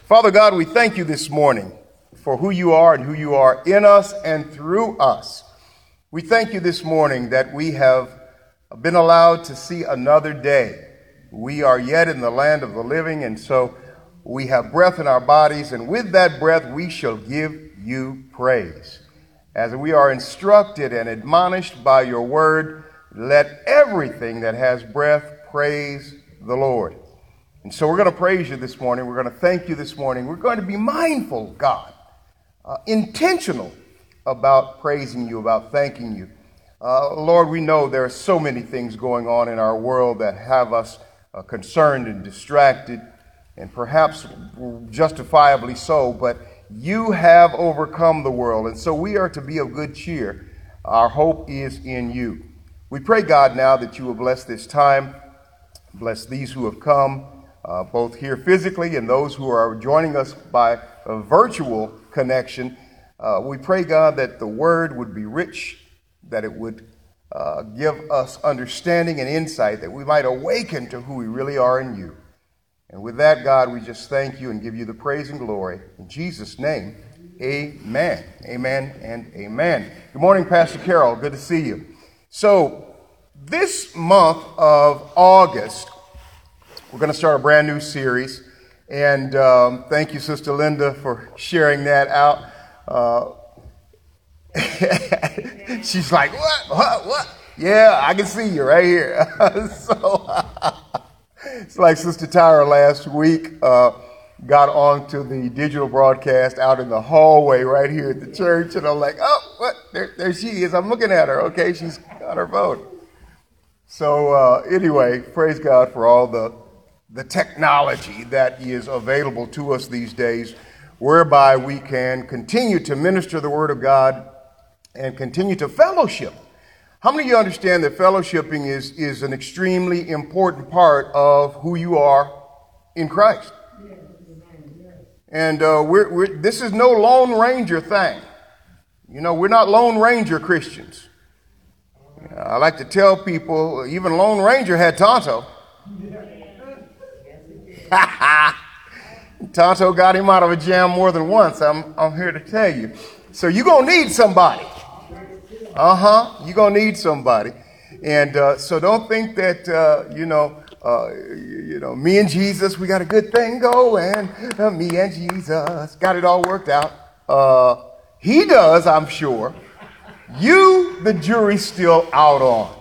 Father God, we thank you this morning for who you are and who you are in us and through us. We thank you this morning that we have been allowed to see another day. We are yet in the land of the living, and so we have breath in our bodies, and with that breath we shall give you praise. As we are instructed and admonished by your word, let everything that has breath praise the Lord. And so we're going to praise you this morning. We're going to thank you this morning. We're going to be mindful, God, intentional about praising you, about thanking you. Lord, we know there are so many things going on in our world that have us concerned and distracted, and perhaps justifiably so, but you have overcome the world, and so we are to be of good cheer. Our hope is in you. We pray, God, now that you will bless this time, bless these who have come, both here physically and those who are joining us by a virtual connection. We pray, God, that the word would be rich, that it would give us understanding and insight, that we might awaken to who we really are in you. And with that, God, we just thank you and give you the praise and glory. In Jesus' name, amen. Amen and amen. Good morning, Pastor Carol. Good to see you. So this month of August, we're going to start a brand new series. And thank you, Sister Linda, for sharing that out. She's like, what? Yeah, I can see you right here. It's like Sister Tyra last week got onto the digital broadcast out in the hallway right here at the church, and I'm like, oh, what? There she is. I'm looking at her. Okay, she's got her phone. So anyway, praise God for all the technology that is available to us these days, whereby we can continue to minister the Word of God and continue to fellowship. How many of you understand that fellowshipping is an extremely important part of who you are in Christ? And this is no Lone Ranger thing. You know, we're not Lone Ranger Christians. I like to tell people, even Lone Ranger had Tonto. Tonto got him out of a jam more than once, I'm here to tell you. So you're going to need somebody. You're going to need somebody. And so don't think that, me and Jesus, we got a good thing going. Me and Jesus got it all worked out. He does, I'm sure. You, the jury's still out on.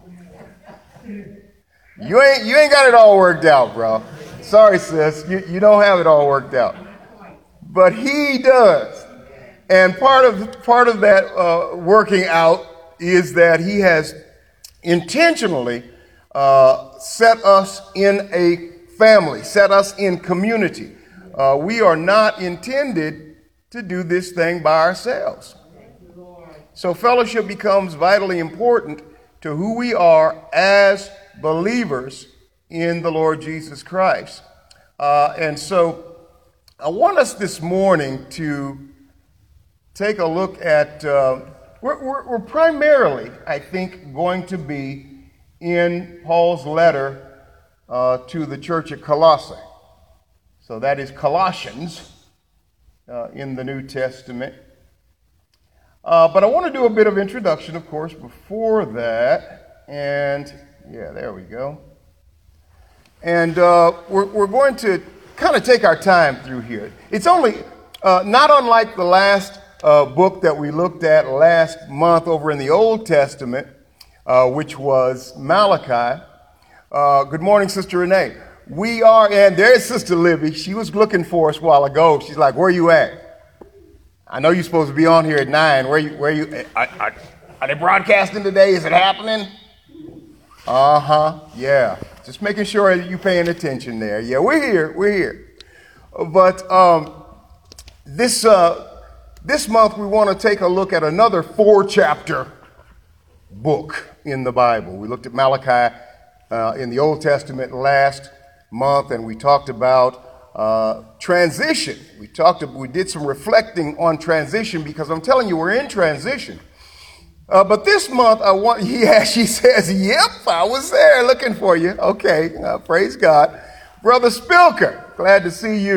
You ain't got it all worked out, bro. Sorry, sis. You don't have it all worked out. But he does. And part of that working out is that he has intentionally set us in a family, set us in community. We are not intended to do this thing by ourselves. So fellowship becomes vitally important to who we are as believers in the Lord Jesus Christ. And so I want us this morning to take a look at, we're primarily, I think, going to be in Paul's letter to the church at Colossae. So that is Colossians in the New Testament. But I want to do a bit of introduction, of course, before that. And, yeah, there we go. And we're going to kind of take our time through here. It's only, not unlike the last book that we looked at last month over in the Old Testament, which was Malachi. Good morning, Sister Renee. And there's Sister Libby. She was looking for us a while ago. She's like, where you at? I know you're supposed to be on here at 9. Where you? Are they broadcasting today? Is it happening? Yeah. Just making sure that you're paying attention there. Yeah, we're here. But this month we want to take a look at another 4-chapter book in the Bible. We looked at Malachi in the Old Testament last month, and we talked about transition. We did some reflecting on transition, because I'm telling you, we're in transition. But this month, she says, yep, I was there looking for you. Okay, praise God. Brother Spilker, glad to see you.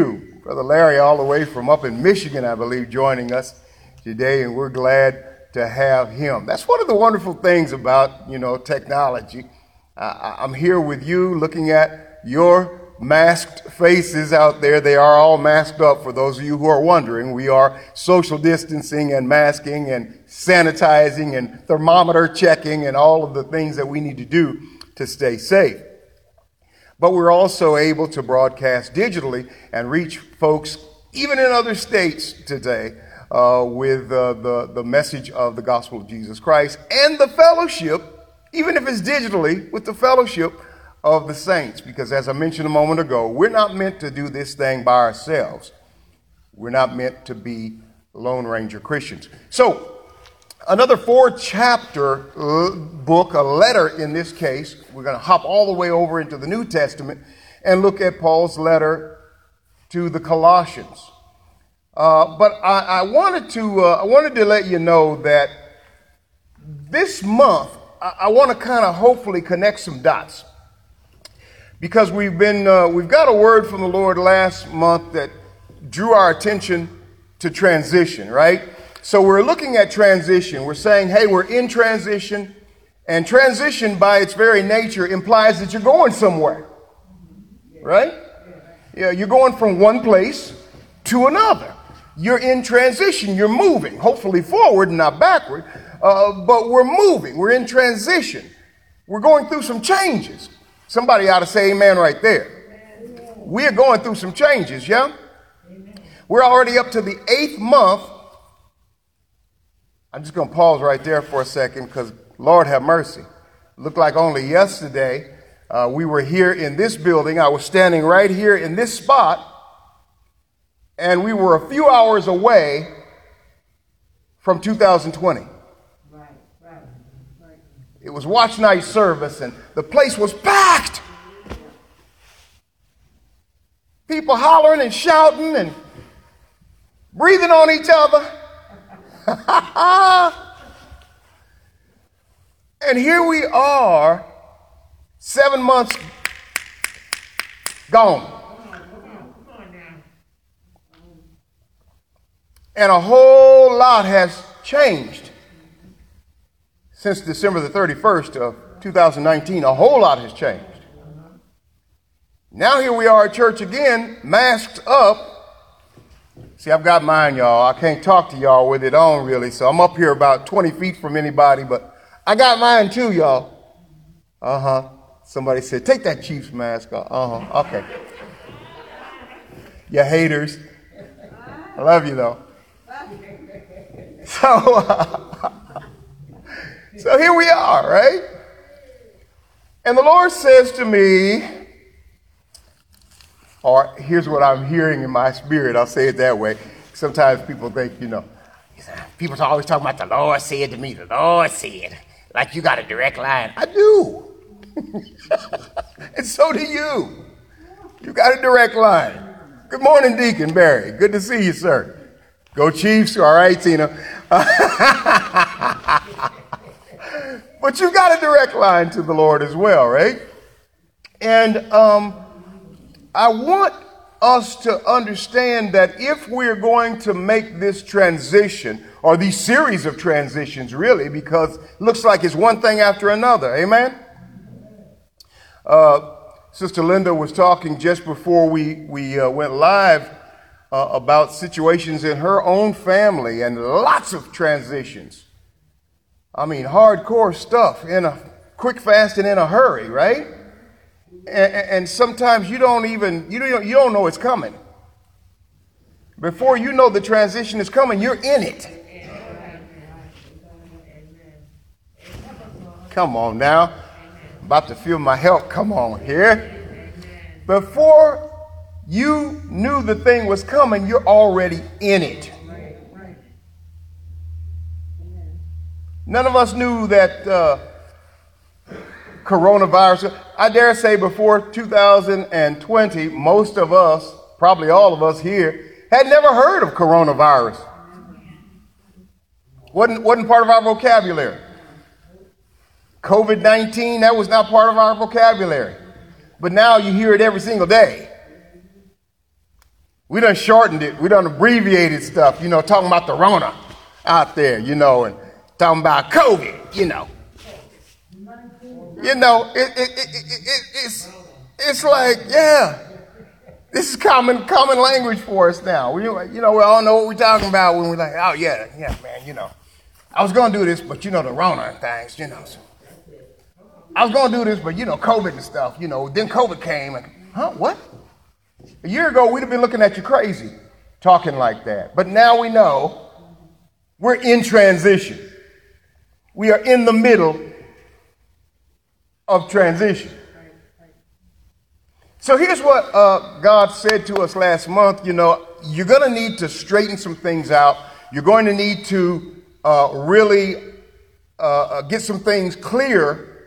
Brother Larry, all the way from up in Michigan, I believe, joining us today, and we're glad to have him. That's one of the wonderful things about, technology. I'm here with you looking at your masked faces out there. They are all masked up. For those of you who are wondering, we are social distancing and masking and sanitizing and thermometer checking and all of the things that we need to do to stay safe. But we're also able to broadcast digitally and reach folks, even in other states today, with the message of the gospel of Jesus Christ and the fellowship, even if it's digitally, with the fellowship of the saints. Because as I mentioned a moment ago, we're not meant to do this thing by ourselves. We're not meant to be Lone Ranger Christians. So, another 4-chapter book, a letter in this case. We're going to hop all the way over into the New Testament and look at Paul's letter to the Colossians. But I wanted to let you know that this month I want to kind of hopefully connect some dots, because we've got a word from the Lord last month that drew our attention to transition, right? So we're looking at transition. We're saying, hey, we're in transition, and transition by its very nature implies that you're going somewhere, right? Yeah, you're going from one place to another. You're in transition. You're moving, hopefully forward and not backward, but we're moving. We're in transition. We're going through some changes. Somebody ought to say amen right there. We are going through some changes, yeah? We're already up to the 8th month. I'm just going to pause right there for a second, because Lord have mercy. Looked like only yesterday we were here in this building. I was standing right here in this spot, and we were a few hours away from 2020. Right. It was watch night service, and the place was packed. People hollering and shouting and breathing on each other. And here we are, 7 months gone. And a whole lot has changed since December the 31st of 2019. A whole lot has changed. Now here we are at church again, masked up. See, I've got mine, y'all. I can't talk to y'all with it on, really, so I'm up here about 20 feet from anybody, but I got mine too, y'all. Somebody said, take that Chiefs mask off. Okay. You haters. I love you, though. So here we are, right? And the Lord says to me, or here's what I'm hearing in my spirit. I'll say it that way. Sometimes people think, people always talking about the Lord said to me, the Lord said, like you got a direct line. I do. And so do you. You got a direct line. Good morning, Deacon Barry. Good to see you, sir. Go Chiefs. All right, Tina. But you got a direct line to the Lord as well, right? And I want us to understand that if we're going to make this transition, or these series of transitions, really, because it looks like it's one thing after another, amen? Sister Linda was talking just before we went live about situations in her own family and lots of transitions. I mean, hardcore stuff in a quick, fast, and in a hurry, right? And sometimes you don't know it's coming. Before you know the transition is coming, you're in it. Come on now. I'm about to feel my help. Come on here. Before you knew the thing was coming, you're already in it. None of us knew that coronavirus, I dare say before 2020, most of us, probably all of us here, had never heard of coronavirus. Wasn't part of our vocabulary. COVID-19, that was not part of our vocabulary. But now you hear it every single day. We done shortened it. We done abbreviated stuff, talking about the Rona out there, and talking about COVID, It's like, yeah, this is common language for us now. We all know what we're talking about when we're like, oh yeah, man, I was going to do this, but the Rona and things, so I was going to do this, but COVID and stuff, then COVID came and, what? A year ago, we'd have been looking at you crazy talking like that. But now we know we're in transition. We are in the middle of transition. So here's what God said to us last month. You're going to need to straighten some things out. You're going to need to really get some things clear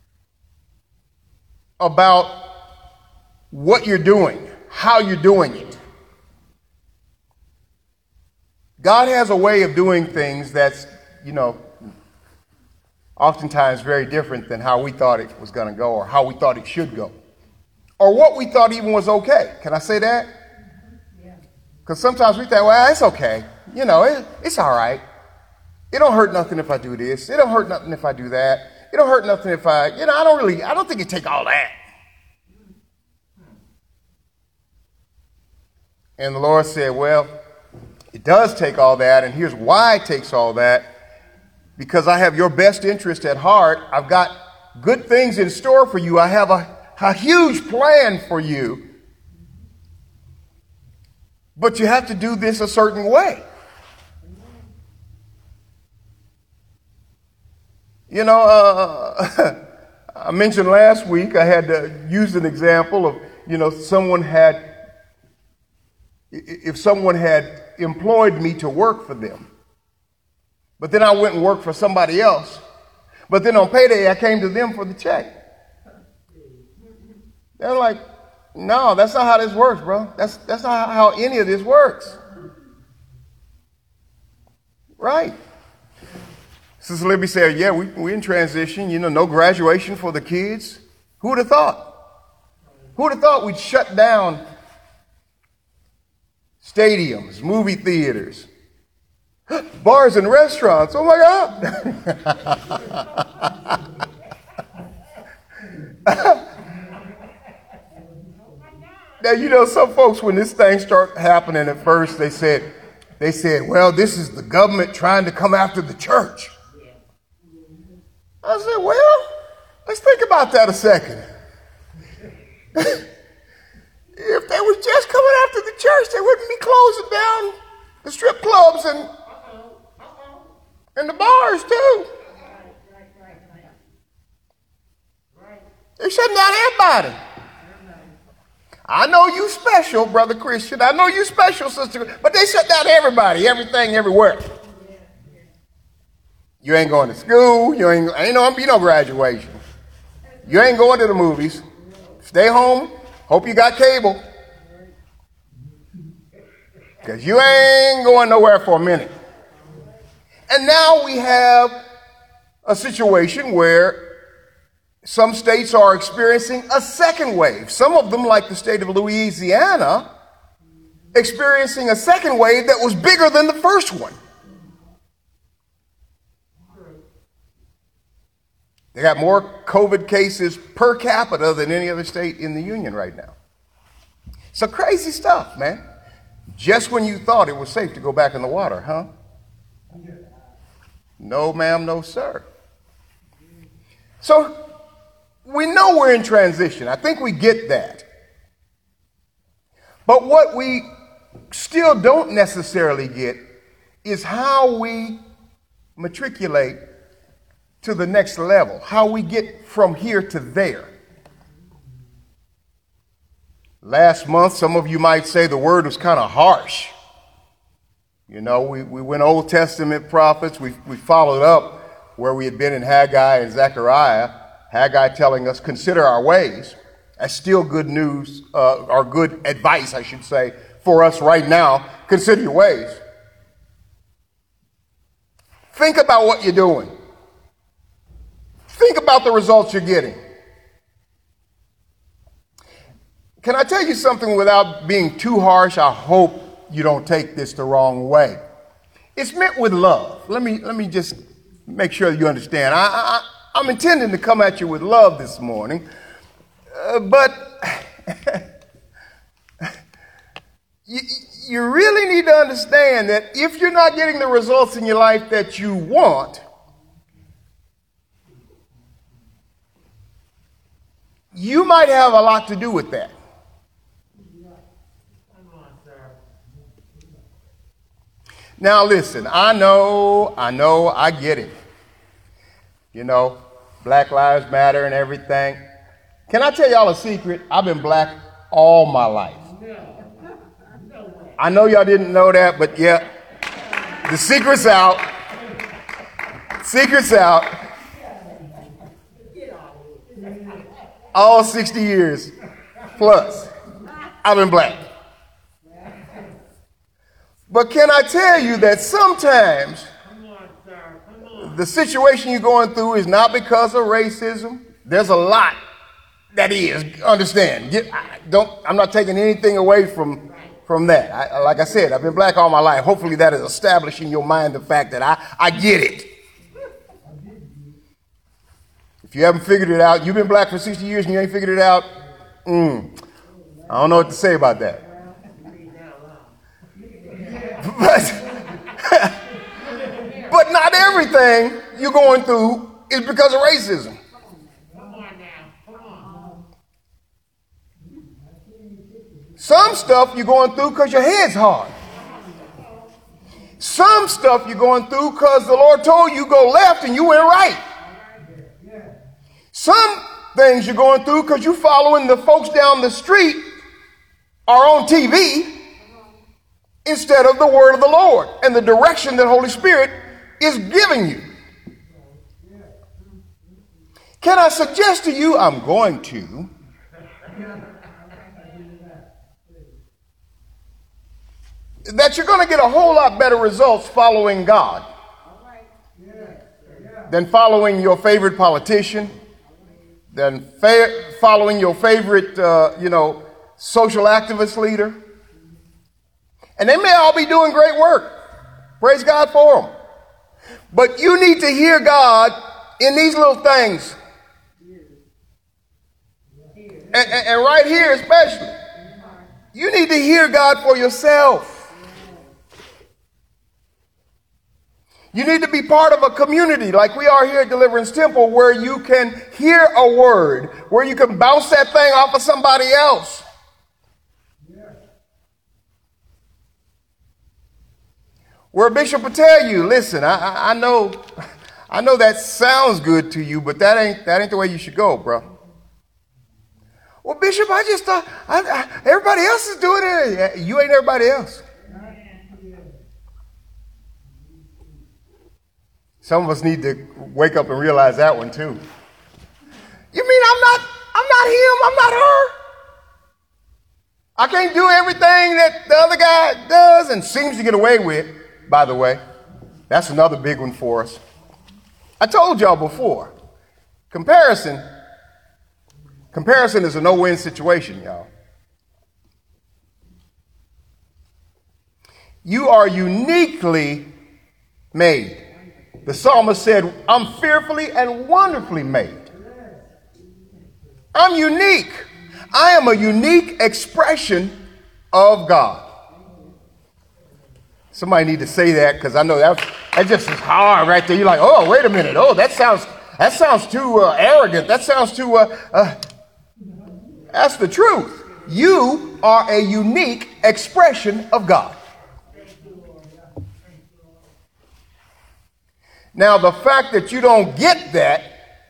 about what you're doing, how you're doing it. God has a way of doing things that's, oftentimes very different than how we thought it was going to go or how we thought it should go. Or what we thought even was okay. Can I say that? Because sometimes we think, well, it's okay. It's all right. It don't hurt nothing if I do this. It don't hurt nothing if I do that. It don't hurt nothing if I don't think it take all that. And the Lord said, well, it does take all that, and here's why it takes all that. Because I have your best interest at heart. I've got good things in store for you. I have a huge plan for you. But you have to do this a certain way. I mentioned last week I had to use an example of, if someone had employed me to work for them, but then I went and worked for somebody else, but then on payday I came to them for the check. They're like, no, that's not how this works, bro. That's not how any of this works. Right. Sister Libby said, yeah, we're in transition, no graduation for the kids. Who would have thought? Who would have thought we'd shut down stadiums, movie theaters, bars and restaurants? Oh my God. Now, some folks, when this thing started happening at first, they said, well, this is the government trying to come after the church. I said, well, let's think about that a second. If they was just coming after the church, they wouldn't be closing down the strip clubs and the bars too. They're shutting down everybody. I know you special, Brother Christian. I know you special, Sister, but they shut down everybody, everything, everywhere. You ain't going to school. Ain't going to be no graduation. You ain't going to the movies. Stay home. Hope you got cable. Because you ain't going nowhere for a minute. And now we have a situation where some states are experiencing a second wave. Some of them, like the state of Louisiana, experiencing a second wave that was bigger than the first one. They got more COVID cases per capita than any other state in the union right now. So crazy stuff, man. Just when you thought it was safe to go back in the water, huh? No, ma'am, no, sir. So we know we're in transition. I think we get that. But what we still don't necessarily get is how we matriculate to the next level, how we get from here to there. Last month, some of you might say the word was kind of harsh. We went Old Testament prophets. We followed up where we had been in Haggai and Zechariah. Haggai telling us, consider our ways. That's still good news, or good advice, I should say, for us right now. Consider your ways. Think about what you're doing. Think about the results you're getting. Can I tell you something without being too harsh? I hope you don't take this the wrong way. It's meant with love. Let me just make sure you understand. I'm intending to come at you with love this morning, but you really need to understand that if you're not getting the results in your life that you want, you might have a lot to do with that. Now listen, I know, I get it. You know, Black Lives Matter and everything. Can I tell y'all a secret? I've been black all my life. I know y'all didn't know that, but yeah, the secret's out. Secret's out. All 60 years plus, I've been black. But can I tell you that sometimes the situation you're going through is not because of racism. There's a lot that is. Understand? I'm not taking anything away from that. Like I said, I've been black all my life. Hopefully that is establishing in your mind the fact that I get it. If you haven't figured it out, you've been black for 60 years and you ain't figured it out, I don't know what to say about that. But not everything you're going through is because of racism. Some stuff you're going through because your head's hard. Some stuff you're going through because the Lord told you go left and you went right. Some things you're going through because you're following the folks down the street or on TV instead of the word of the Lord and the direction that Holy Spirit is giving you. Can I suggest to you, I'm going to, that you're going to get a whole lot better results following God than following your favorite politician, than following your favorite, social activist leader. And they may all be doing great work. Praise God for them. But you need to hear God in these little things. And right here especially. You need to hear God for yourself. You need to be part of a community like we are here at Deliverance Temple where you can hear a word, where you can bounce that thing off of somebody else. Where a bishop will tell you, listen, I know that sounds good to you, but that ain't the way you should go, bro. Well, Bishop, I just thought everybody else is doing it. You ain't everybody else. Some of us need to wake up and realize that one too. You mean I'm not him, I'm not her? I can't do everything that the other guy does and seems to get away with, by the way. That's another big one for us. I told y'all before, comparison is a no-win situation, y'all. You are uniquely made. The psalmist said, I'm fearfully and wonderfully made. I'm unique. I am a unique expression of God. Somebody need to say that because I know that just is hard right there. You're like, oh, wait a minute. Oh, that sounds too arrogant. That sounds too, that's the truth. You are a unique expression of God. Now, the fact that you don't get that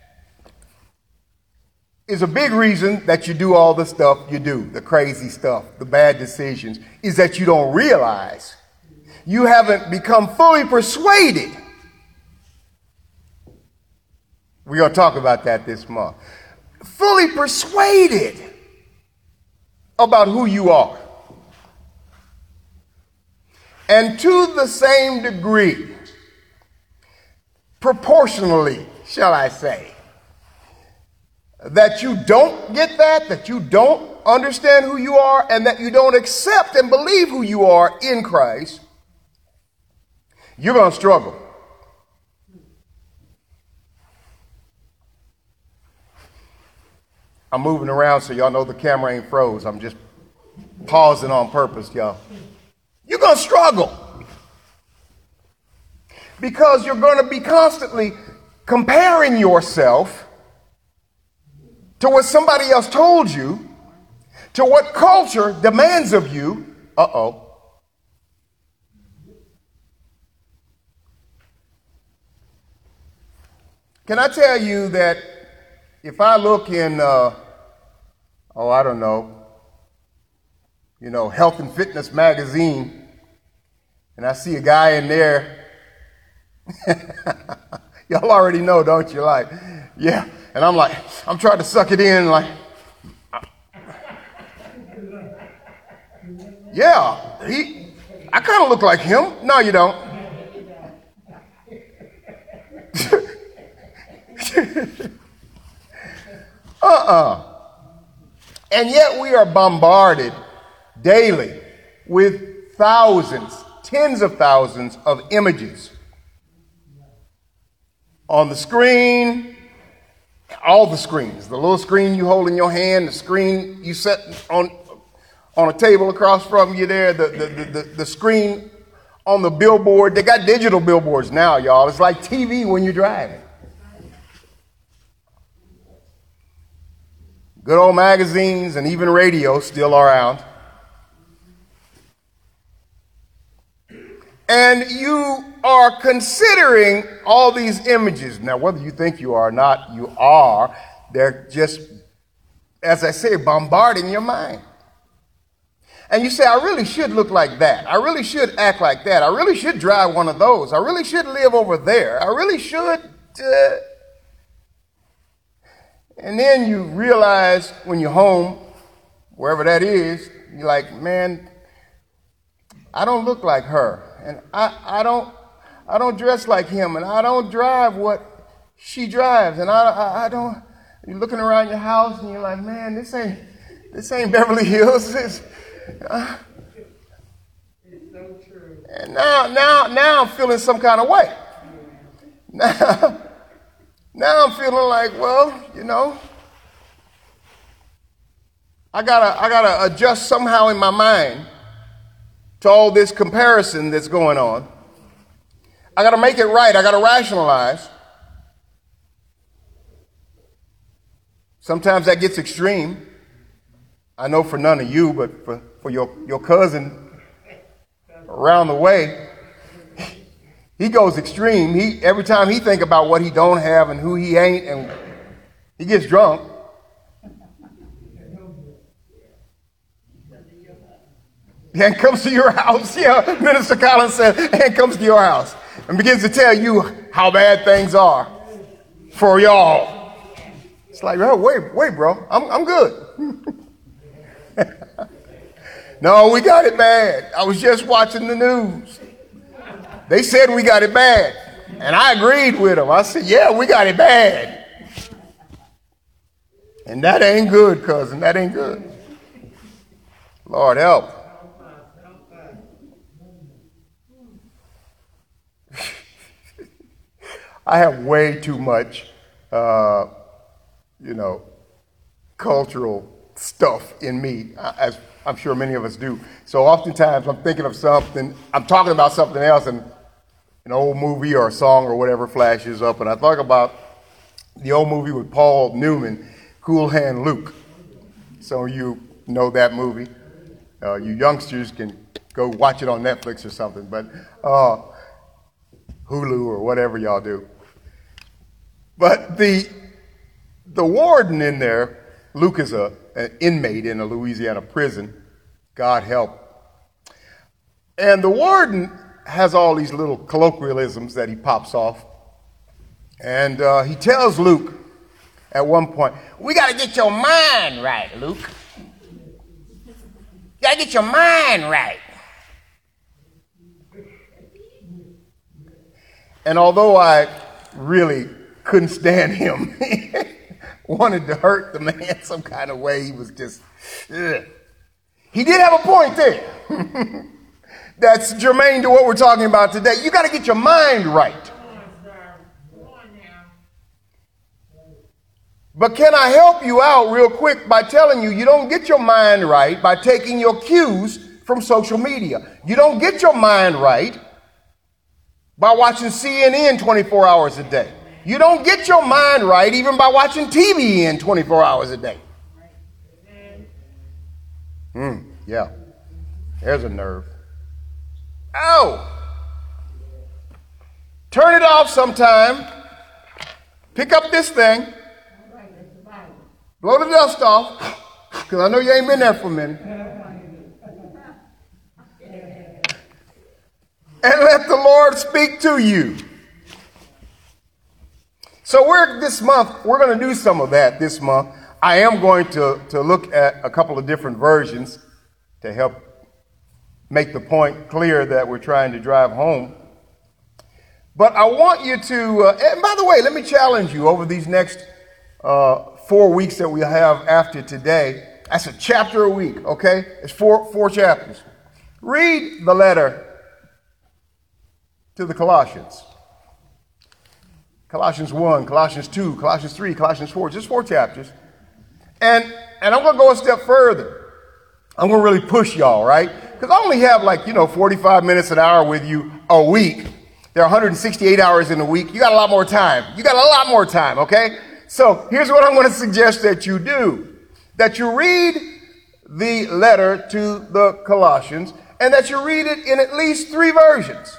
is a big reason that you do all the stuff you do, the crazy stuff, the bad decisions, is that you don't realize you haven't become fully persuaded. We're going to talk about that this month. Fully persuaded about who you are. And to the same degree, proportionally, shall I say, that you don't get that you don't understand who you are and that you don't accept and believe who you are in Christ, you're going to struggle. I'm moving around so y'all know the camera ain't froze. I'm just pausing on purpose, y'all. You're going to struggle because you're going to be constantly comparing yourself to what somebody else told you, to what culture demands of you. Can I tell you that if I look in, I don't know, Health and Fitness magazine, and I see a guy in there, y'all already know, don't you? Like, yeah. And I'm trying to suck it in, like, yeah, I kind of look like him. No, you don't. And yet we are bombarded daily with thousands, tens of thousands of images on the screen, all the screens, the little screen you hold in your hand, the screen you set on a table across from you there, the screen on the billboard. They got digital billboards now, y'all. It's like TV when you're driving. Good old magazines and even radio still around. And you are considering all these images. Now, whether you think you are or not, you are. They're just, as I say, bombarding your mind. And you say, I really should look like that. I really should act like that. I really should drive one of those. I really should live over there. I really should. And then you realize when you're home, wherever that is, you're like, man, I don't look like her. And I don't dress like him. And I don't drive what she drives. And I don't, you're looking around your house and you're like, man, this ain't Beverly Hills. It's so true. And now I'm feeling some kind of way. Now I'm feeling like, well, I gotta adjust somehow in my mind to all this comparison that's going on. I gotta make it right. I gotta rationalize. Sometimes that gets extreme. I know for none of you, but for your cousin around the way, he goes extreme. Every time he think about what he don't have and who he ain't, and he gets drunk. And comes to your house. Yeah, Minister Collins said, and comes to your house and begins to tell you how bad things are for y'all. It's like, oh, wait, bro, I'm good. No, we got it bad. I was just watching the news. They said we got it bad. And I agreed with them. I said, yeah, we got it bad. And that ain't good, cousin. That ain't good. Lord help. I have way too much, cultural stuff in me, as I'm sure many of us do. So oftentimes I'm thinking of something, I'm talking about something else, and an old movie or a song or whatever flashes up, and I talk about the old movie with Paul Newman, Cool Hand Luke. Some of you know that movie. You youngsters can go watch it on Netflix or something, but Hulu or whatever y'all do. But the warden in there, Luke is an inmate in a Louisiana prison, God help. And the warden has all these little colloquialisms that he pops off. And he tells Luke at one point, we got to get your mind right, Luke. You got to get your mind right. And although I really couldn't stand him, wanted to hurt the man some kind of way, he was just Yeah. He did have a point there. That's germane to what we're talking about today. You got to get your mind right. But can I help you out real quick by telling you don't get your mind right by taking your cues from social media. You don't get your mind right by watching CNN 24 hours a day. You don't get your mind right even by watching TBN 24 hours a day. Yeah, there's a nerve. Oh, turn it off sometime. Pick up this thing. Blow the dust off, because I know you ain't been there for a minute. And let the Lord speak to you. So this month, we're going to do some of that this month. I am going to look at a couple of different versions to help make the point clear that we're trying to drive home. But I want you to, and by the way, let me challenge you over these next 4 weeks that we have after today. That's a chapter a week, okay? It's four chapters. Read the letter to the Colossians. Colossians 1, Colossians 2, Colossians 3, Colossians 4, just 4 chapters. And I'm going to go a step further. I'm going to really push y'all, right? Because I only have 45 minutes, an hour with you a week. There are 168 hours in a week. You got a lot more time. Okay? So here's what I'm going to suggest that you do. That you read the letter to the Colossians and that you read it in at least 3 versions.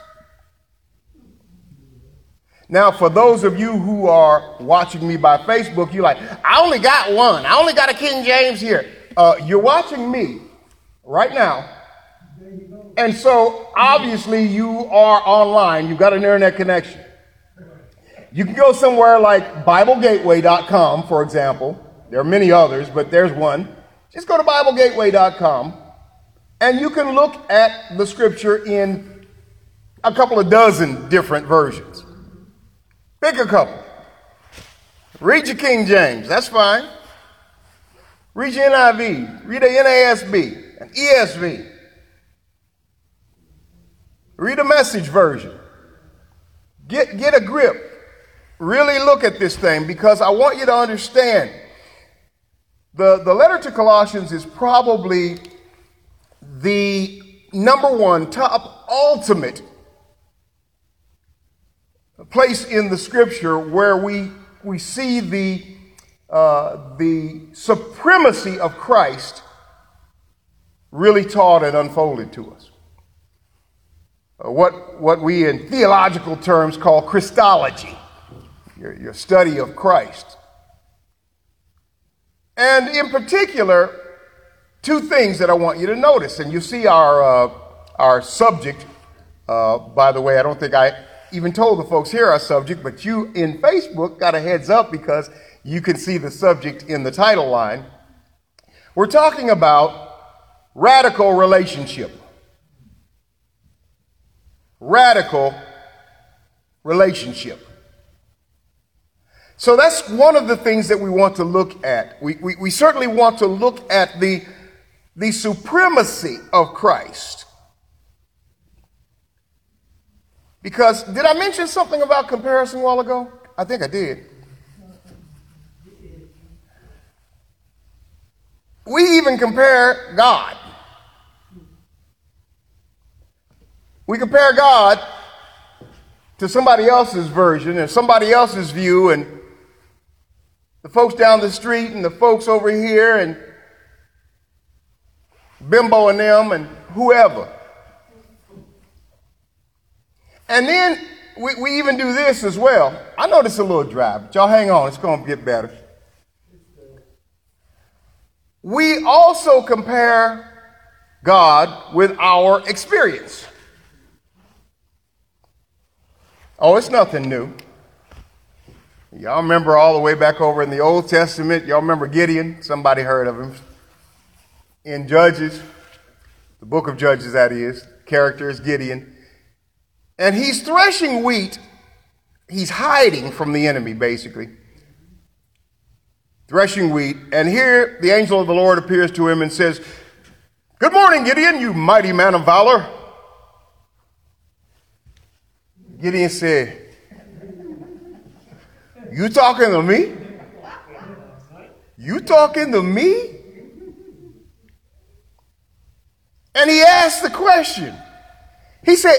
Now, for those of you who are watching me by Facebook, you're like, I only got one. I only got a King James here. You're watching me right now. And so, obviously, you are online. You've got an internet connection. You can go somewhere like BibleGateway.com, for example. There are many others, but there's one. Just go to BibleGateway.com, and you can look at the scripture in a couple of dozen different versions. Pick a couple. Read your King James. That's fine. Read your NIV. Read a NASB, an ESV. Read a Message version. Get a grip. Really look at this thing, because I want you to understand the letter to Colossians is probably the number one, top, ultimate place in the scripture where we see the supremacy of Christ really taught and unfolded to us. What we in theological terms call Christology, your study of Christ. And in particular, 2 things that I want you to notice. And you see our subject, by the way, I don't think I even told the folks here our subject, but you in Facebook got a heads up because you can see the subject in the title line. We're talking about radical relationship. Radical relationship. So that's one of the things that we want to look at. We certainly want to look at the supremacy of Christ. Because, did I mention something about comparison a while ago? I think I did. We even compare God. We compare God to somebody else's version and somebody else's view, and the folks down the street and the folks over here and Bimbo and them and whoever. And then we even do this as well. I know this is a little dry, but y'all hang on. It's going to get better. We also compare God with our experience. Oh, it's nothing new. Y'all remember all the way back over in the Old Testament, y'all remember Gideon? Somebody heard of him. In Judges, the book of Judges, that is, character is Gideon. And he's threshing wheat. He's hiding from the enemy, basically. threshing wheat. And here the angel of the Lord appears to him and says, "Good morning, Gideon, you mighty man of valor." Gideon said, "You talking to me? You talking to me?" And he asked the question. He said,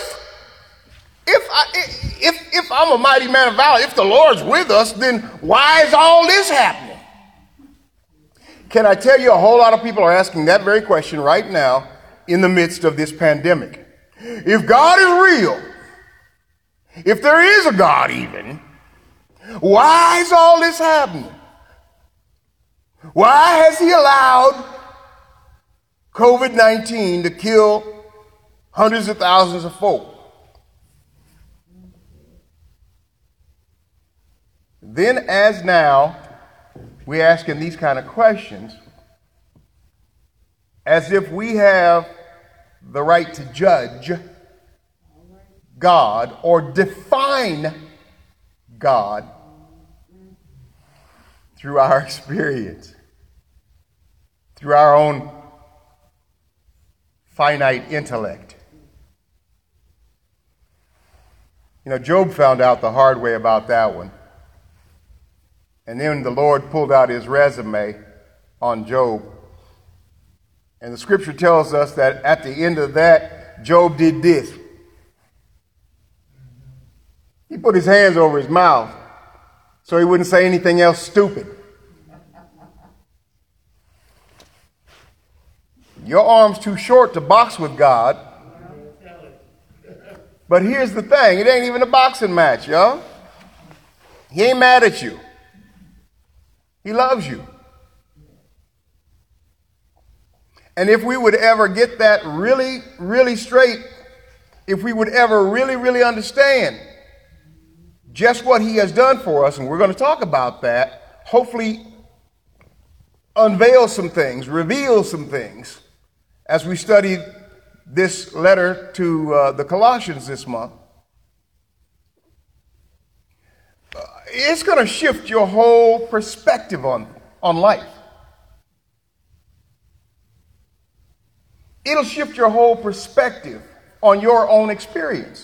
if I'm a mighty man of valor, if the Lord's with us, then why is all this happening? Can I tell you, a whole lot of people are asking that very question right now in the midst of this pandemic. If God is real, if there is a God even, why is all this happening? Why has he allowed COVID-19 to kill hundreds of thousands of folk? Then, as now, we're asking these kind of questions as if we have the right to judge God or define God through our experience, through our own finite intellect. You know, Job found out the hard way about that one. And then the Lord pulled out his resume on Job. And the scripture tells us that at the end of that, Job did this. He put his hands over his mouth so he wouldn't say anything else stupid. Your arm's too short to box with God. But here's the thing. It ain't even a boxing match, y'all. He ain't mad at you. He loves you. And if we would ever get that really, really straight, if we would ever really, really understand just what he has done for us, and we're going to talk about that, hopefully unveil some things, reveal some things as we study this letter to the Colossians this month. It's going to shift your whole perspective on life. It'll shift your whole perspective on your own experience.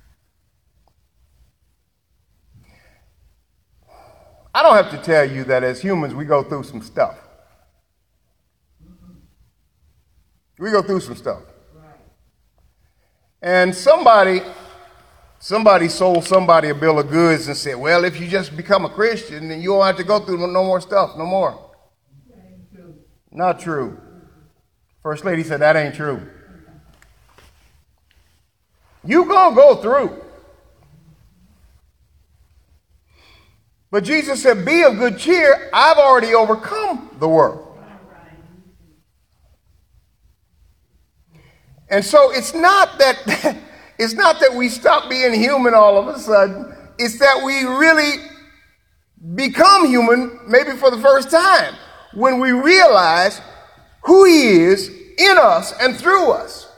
I don't have to tell you that as humans, we go through some stuff. We go through some stuff. And somebody sold somebody a bill of goods and said, well, if you just become a Christian, then you won't have to go through no more stuff, no more. Not true. First lady said that ain't true. You gonna go through. But Jesus said, be of good cheer. I've already overcome the world. And so it's not that we stop being human all of a sudden. It's that we really become human, maybe for the first time, when we realize who he is in us and through us.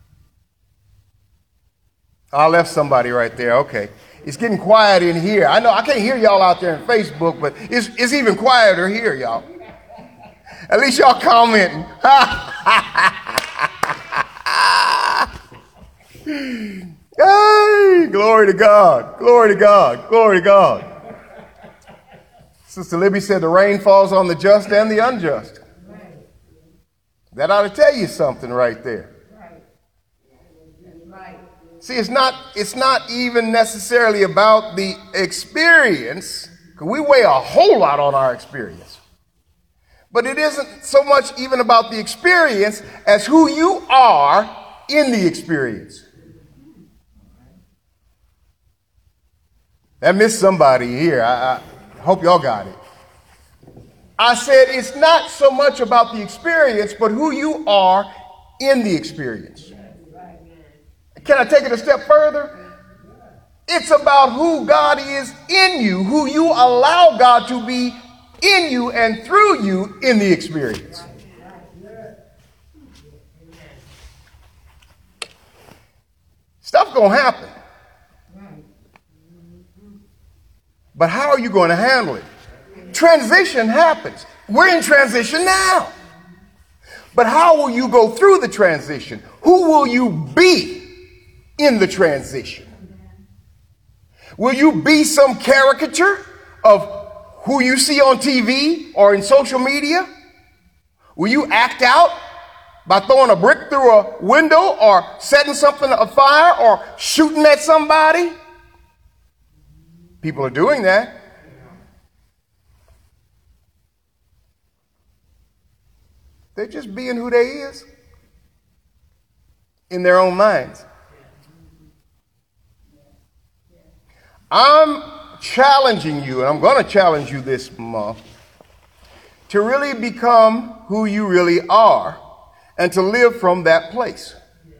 I left somebody right there. Okay. It's getting quiet in here. I know I can't hear y'all out there on Facebook, but it's even quieter here, y'all. At least y'all commenting. Hey, glory to God. Glory to God. Glory to God. Sister Libby said the rain falls on the just and the unjust. That ought to tell you something right there. See, it's not even necessarily about the experience, because we weigh a whole lot on our experience. But it isn't so much even about the experience as who you are in the experience. That missed somebody here. I hope y'all got it. I said it's not so much about the experience, but who you are in the experience. Can I take it a step further? It's about who God is in you, who you allow God to be in you and through you in the experience. Stuff gonna happen. But how are you going to handle it? Transition happens. We're in transition now. But how will you go through the transition? Who will you be in the transition? Will you be some caricature of who you see on TV or in social media? Will you act out by throwing a brick through a window or setting something afire or shooting at somebody? People are doing that. They're just being who they is in their own minds. I'm challenging you, and I'm going to challenge you this month, to really become who you really are and to live from that place.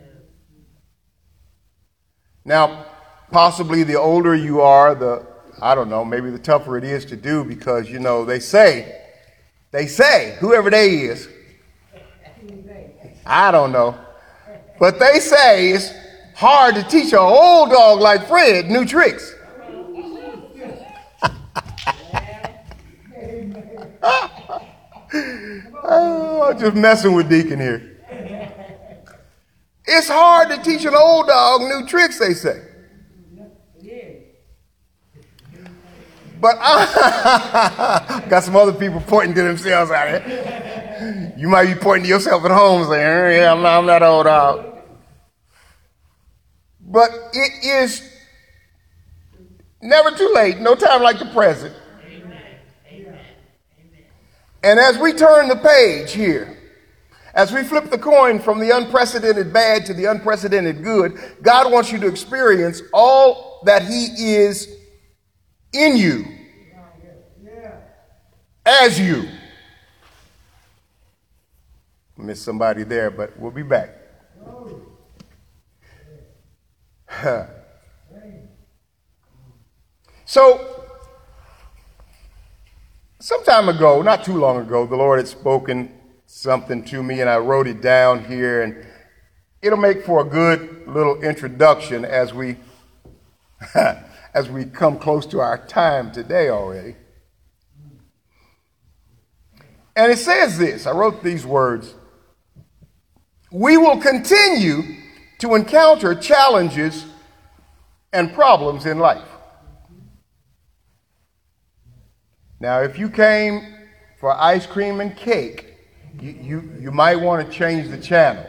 Now, possibly the older you are, maybe the tougher it is to do because, they say, whoever they is, I don't know, but they say it's hard to teach an old dog like Fred new tricks. Oh, I'm just messing with Deacon here. It's hard to teach an old dog new tricks, they say. But I got some other people pointing to themselves out here. You might be pointing to yourself at home saying, yeah, I'm not old dog. But it is never too late, no time like the present. And as we turn the page here, as we flip the coin from the unprecedented bad to the unprecedented good, God wants you to experience all that He is in you, as you. Missed somebody there, but we'll be back. So, some time ago, not too long ago, the Lord had spoken something to me, and I wrote it down here, and it'll make for a good little introduction as we come close to our time today already. And it says this, I wrote these words: we will continue to encounter challenges and problems in life. Now, if you came for ice cream and cake, you might want to change the channel.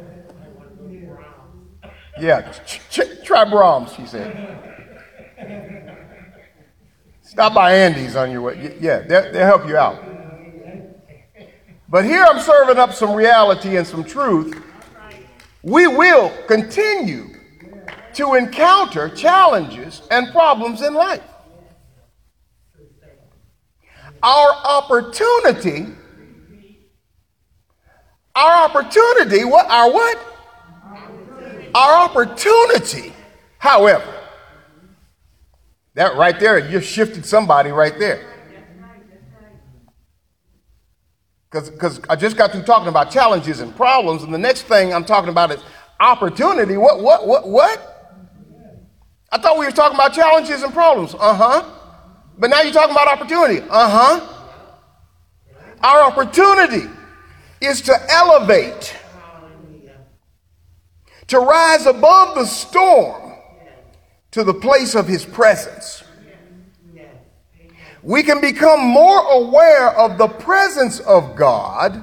Yeah, try Brahms, she said. Stop by Andy's on your way. Yeah, they'll help you out. But here I'm serving up some reality and some truth. We will continue to encounter challenges and problems in life. Our opportunity, however, that right there, you shifted somebody right there. Because I just got through talking about challenges and problems, and the next thing I'm talking about is opportunity. What? I thought we were talking about challenges and problems. But now you're talking about opportunity. Our opportunity is to elevate, to rise above the storm to the place of His presence. We can become more aware of the presence of God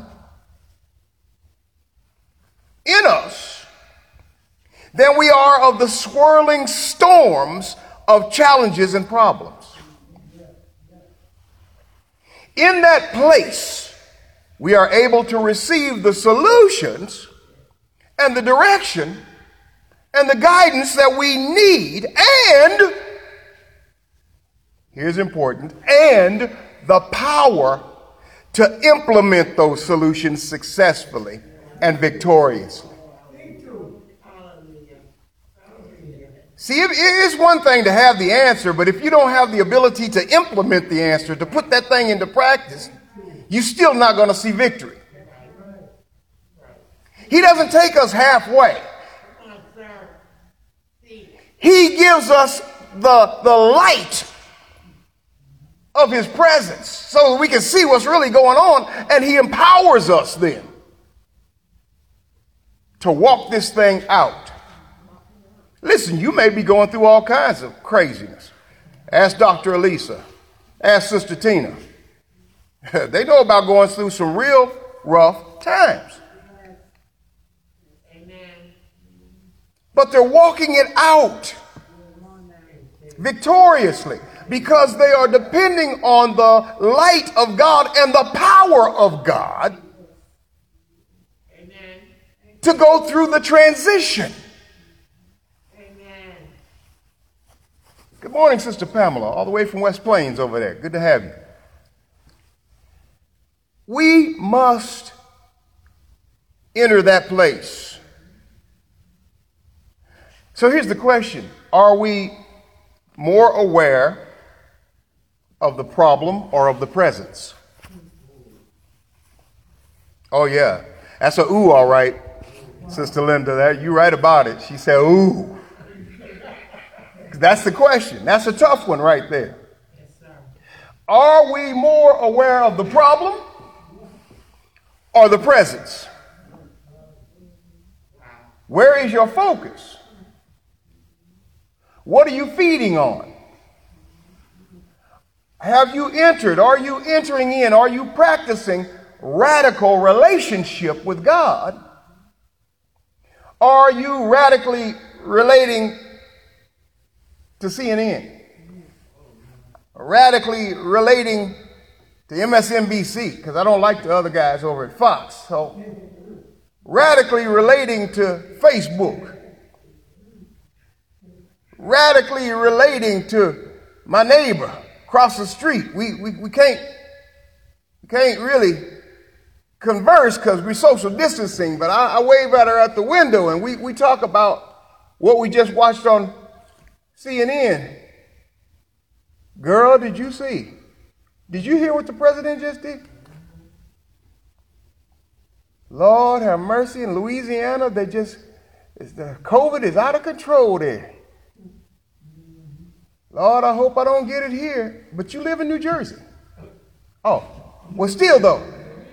in us than we are of the swirling storms of challenges and problems. In that place, we are able to receive the solutions and the direction and the guidance that we need, and, here's important, and the power to implement those solutions successfully and victoriously. See, it is one thing to have the answer, but if you don't have the ability to implement the answer, to put that thing into practice, you're still not going to see victory. He doesn't take us halfway. He gives us the light of his presence so that we can see what's really going on, and he empowers us then to walk this thing out. Listen, you may be going through all kinds of craziness. Ask Dr. Elisa. Ask Sister Tina. They know about going through some real rough times. Amen. But they're walking it out victoriously because they are depending on the light of God and the power of God to go through the transition. Amen. Good morning, Sister Pamela, all the way from West Plains over there. Good to have you. We must enter that place. So here's the question. Are we more aware of the problem or of the presence? Oh, yeah. That's a ooh, all right. Sister Linda, you right about it. She said, ooh. That's the question. That's a tough one right there. Yes, sir. Are we more aware of the problem or the presence? Where is your focus? What are you feeding on? Have you entered? Are you entering in? Are you practicing radical relationship with God? Are you radically relating to CNN? Radically relating to MSNBC, because I don't like the other guys over at Fox. So radically relating to Facebook. Radically relating to my neighbor across the street. We can't really converse because we're social distancing, but I wave at her at the window and we talk about what we just watched on CNN. Girl, did you see? Did you hear what the president just did? Lord have mercy, in Louisiana, the COVID is out of control there. Lord, I hope I don't get it here. But you live in New Jersey. Oh, well, still though.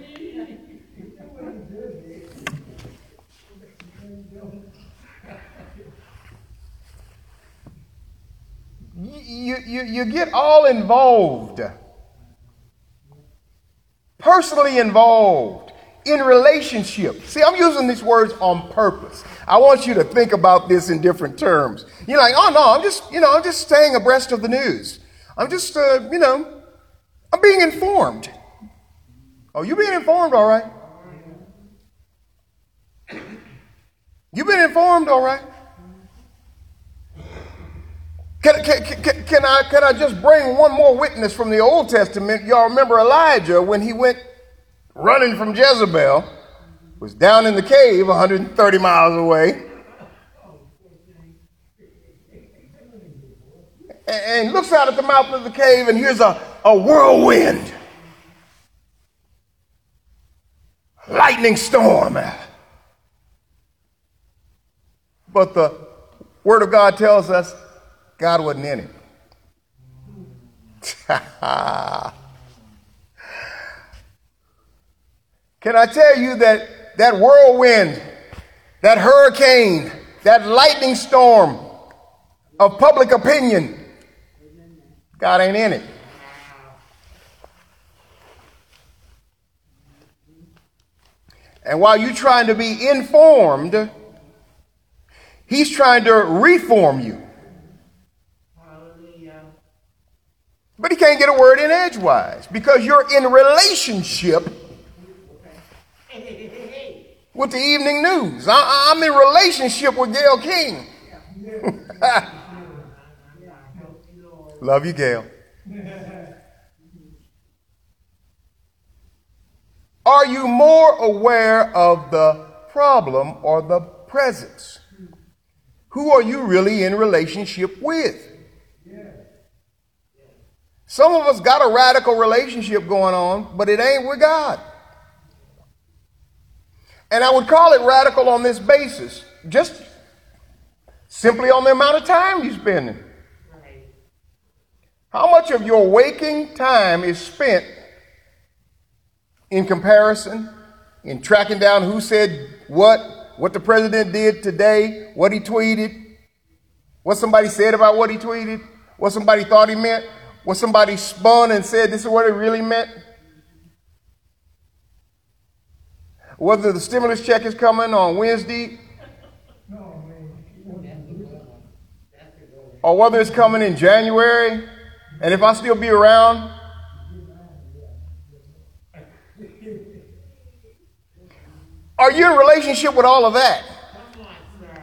You get all involved, personally involved in relationship. See, I'm using these words on purpose. I want you to think about this in different terms. You're like, oh no, I'm just staying abreast of the news. I'm just, I'm being informed. Oh, you being informed, all right? You been informed, all right? Can I just bring one more witness from the Old Testament? Y'all remember Elijah when he went running from Jezebel, was down in the cave 130 miles away, and looks out at the mouth of the cave and here's a whirlwind, lightning storm. But the Word of God tells us God wasn't in it. Can I tell you that whirlwind, that hurricane, that lightning storm of public opinion, God ain't in it. And while you're trying to be informed, he's trying to reform you. But he can't get a word in edgewise because you're in relationship with the evening news. I'm in relationship with Gayle King. Love you, Gayle. Are you more aware of the problem or the presence? Who are you really in relationship with? Some of us got a radical relationship going on, but it ain't with God. And I would call it radical on this basis, just simply on the amount of time you're spending. How much of your waking time is spent in comparison, in tracking down who said what the president did today, what he tweeted, what somebody said about what he tweeted, what somebody thought he meant, what somebody spun and said this is what it really meant? Whether the stimulus check is coming on Wednesday or whether it's coming in January, and if I still be around. Are you in relationship with all of that? Come on, sir.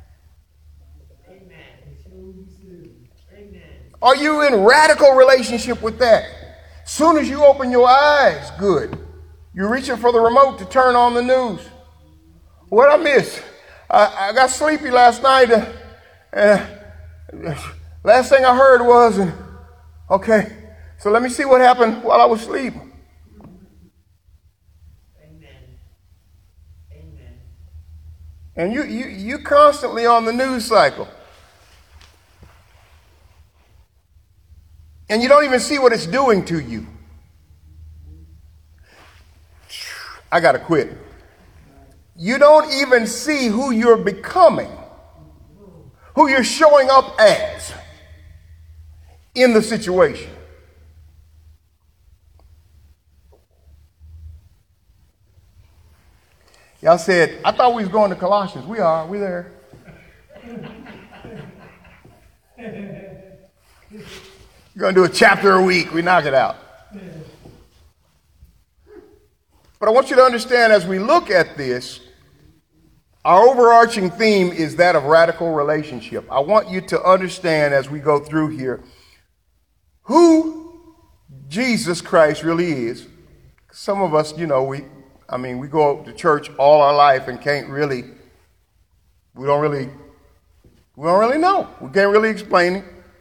Amen. Amen. Are you in radical relationship with that? Soon as you open your eyes, good. You're reaching for the remote to turn on the news. What I miss? I got sleepy last night, and last thing I heard was, okay, so let me see what happened while I was asleep. And you constantly on the news cycle. And you don't even see what it's doing to you. I got to quit. You don't even see who you're becoming, who you're showing up as in the situation. Y'all said, I thought we was going to Colossians. We are. We're there. We're going to do a chapter a week. We knock it out. But I want you to understand as we look at this, our overarching theme is that of radical relationship. I want you to understand as we go through here who Jesus Christ really is. Some of us, we go to church all our life and we don't really know. We can't really explain it.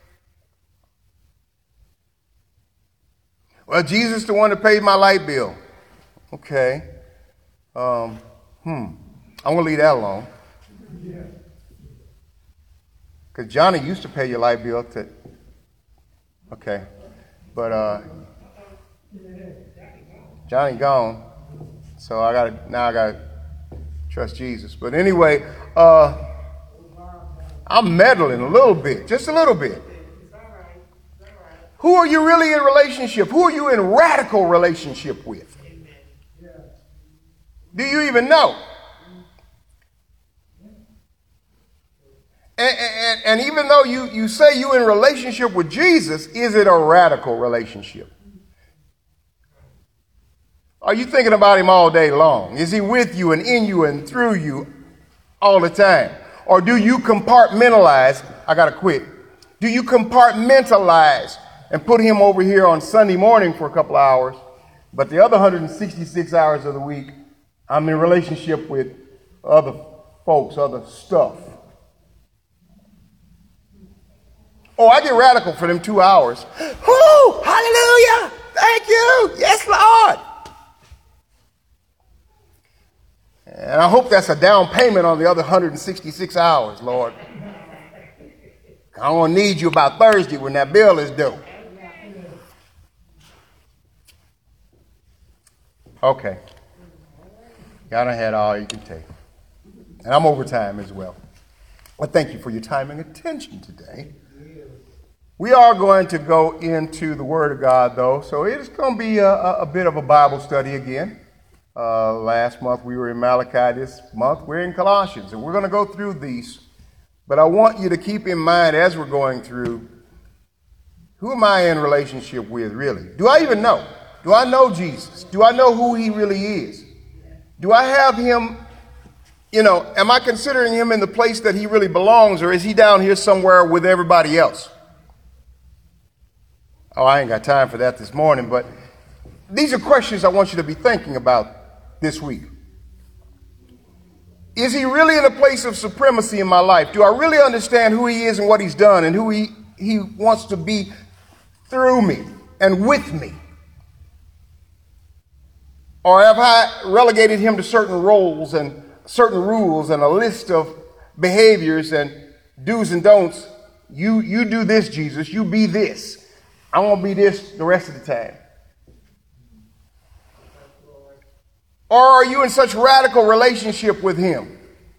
Well, Jesus is the one that paid my light bill. Okay. I'm going to leave that alone. Because Johnny used to pay your light bill. Okay. But Johnny gone. So I gotta trust Jesus. But anyway, I'm meddling a little bit, just a little bit. Who are you really in relationship? Who are you in radical relationship with? Do you even know? And even though you say you're in relationship with Jesus, is it a radical relationship? Are you thinking about him all day long? Is he with you and in you and through you all the time? Or do you compartmentalize? I got to quit. Do you compartmentalize and put him over here on Sunday morning for a couple hours, but the other 166 hours of the week, I'm in relationship with other folks, other stuff? Oh, I get radical for them 2 hours. Oh, hallelujah. Thank you. Yes, Lord. And I hope that's a down payment on the other 166 hours, Lord. I'm going to need you about Thursday when that bill is due. Okay. God, I had all you can take. And I'm over time as well. Well, thank you for your time and attention today. We are going to go into the Word of God, though, so it's going to be a bit of a Bible study again. Last month we were in Malachi. This month we're in Colossians, and we're going to go through these. But I want you to keep in mind as we're going through, who am I in relationship with, really? Do I even know? Do I know Jesus? Do I know who he really is? Do I have him, am I considering him in the place that he really belongs, or is he down here somewhere with everybody else? Oh, I ain't got time for that this morning, but these are questions I want you to be thinking about this week. Is he really in a place of supremacy in my life? Do I really understand who he is and what he's done and who he wants to be through me and with me? Or have I relegated him to certain roles and certain rules and a list of behaviors and do's and don'ts? You do this, Jesus. You be this. I want to be this the rest of the time? Or are you in such radical relationship with him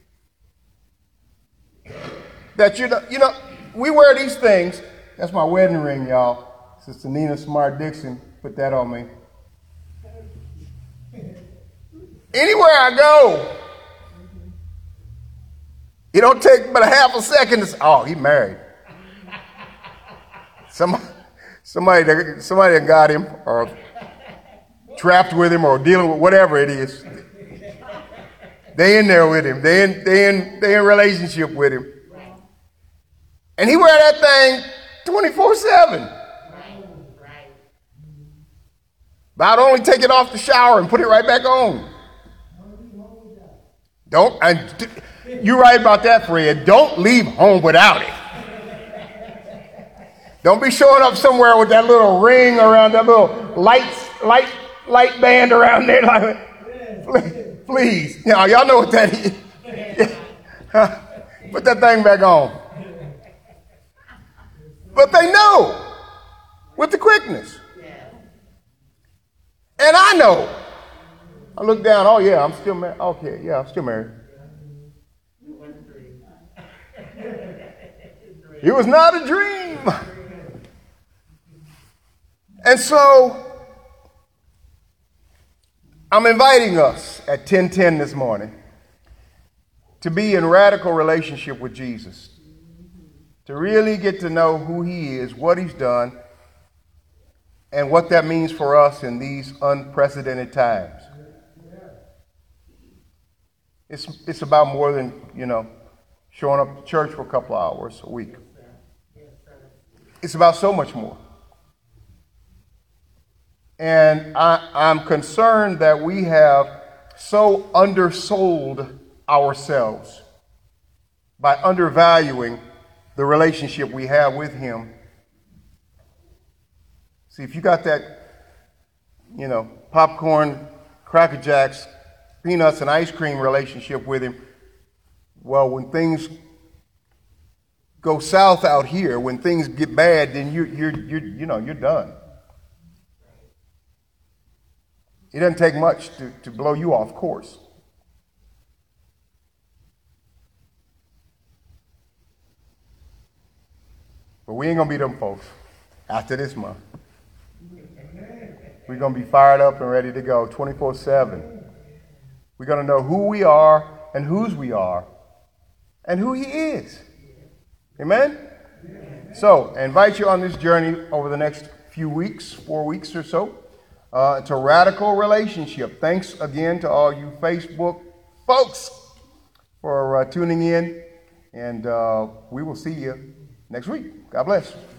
that we wear these things. That's my wedding ring, y'all. Sister Nina Smart Dixon put that on me. Anywhere I go, it don't take but a half a second to say, oh, he married. Somebody that got him or trapped with him or dealing with whatever it is. They in there with him. They in relationship with him. And he wear that thing 24/7. But I'd only take it off the shower and put it right back on. You're right about that, Fred. Don't leave home without it. Don't be showing up somewhere with that little ring around, that little light band around there. Like, please. Y'all know what that is. Put that thing back on. But they know with the quickness. And I know. I look down, oh yeah, I'm still married. Okay, yeah, I'm still married. It was not a dream. And so, I'm inviting us at 10:10 this morning to be in radical relationship with Jesus. To really get to know who he is, what he's done, and what that means for us in these unprecedented times. It's about more than, showing up to church for a couple of hours a week. It's about so much more. And I'm concerned that we have so undersold ourselves by undervaluing the relationship we have with him. See, if you got that, popcorn, Cracker Jacks, peanuts, and ice cream relationship with him, well, when things go south out here, when things get bad, then you're done. It doesn't take much to blow you off course. But we ain't going to be them folks after this month. We're going to be fired up and ready to go 24/7. We're going to know who we are and whose we are and who he is. Amen? So, I invite you on this journey over the next few weeks, 4 weeks or so, to radical relationship. Thanks again to all you Facebook folks for tuning in, and we will see you next week. God bless.